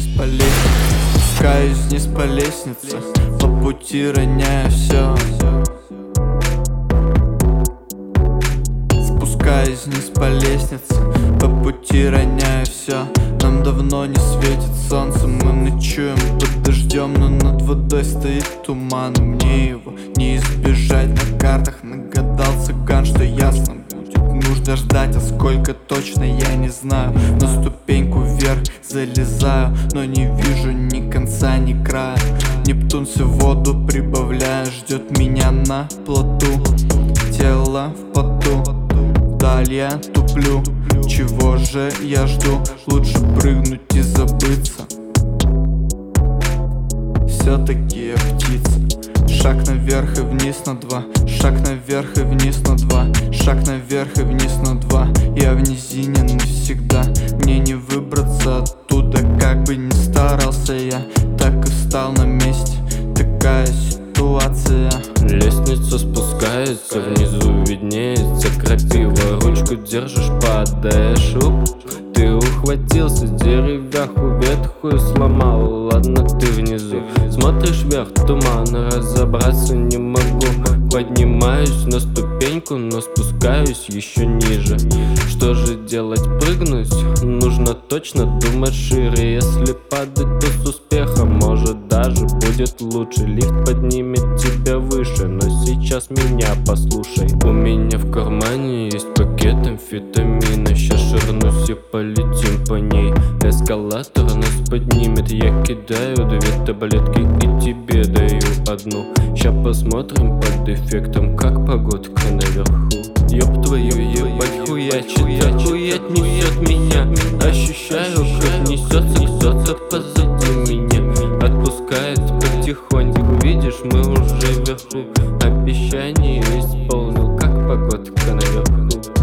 вниз по лестнице, спускаюсь вниз по лестнице, по пути роняю все. Спускаюсь вниз по лестнице, по пути роняю все. Нам давно не светит солнце, мы ночуем под дождем, но над водой стоит туман, и мне его не избежать. На картах нагадал цыган, что ясно будет нужно ждать, а сколько точно я не знаю. На ступеньку вверх залезаю, но не вижу ни конца, ни края. Нептун всю воду прибавляя, ждет меня на плоту. Тело в поту, вдаль я туплю. Чего же я жду? Лучше прыгнуть и забыться. Все-таки я птица. Шаг наверх и вниз на два, шаг наверх и вниз на два, шаг наверх и вниз на два. Я в низине навсегда, мне не выбраться оттуда. Как бы ни старался я, так и встал на месте. Такая ситуация. Лестница спускается, внизу виднеется крапива. Ручку держишь, падаешь, ты ухватился, деревяху ветхую сломал. Ладно, ты внизу, смотришь вверх, туман, разобраться не могу. Поднимаюсь на ступеньку, но спускаюсь еще ниже. Что же делать, прыгнуть? Нужно точно думать шире. Если падать, то с успехом, может даже будет лучше. Лифт поднимет тебя выше, но сейчас меня послушай. У меня в кармане есть пакет амфетамина. Щас ширнусь и полетим по ней. Эскалатор нас поднимет. Я кидаю 2 таблетки и тебе даю 1. Ща посмотрим под эффектом, как погодка наверху. Ёб твою ебать, хуячит, охуеть несет меня. Ощущаю, как несется кто-то позади меня. Отпускает потихоньку, видишь, мы уже вверху. Обещание исполнил, как погодка наверху.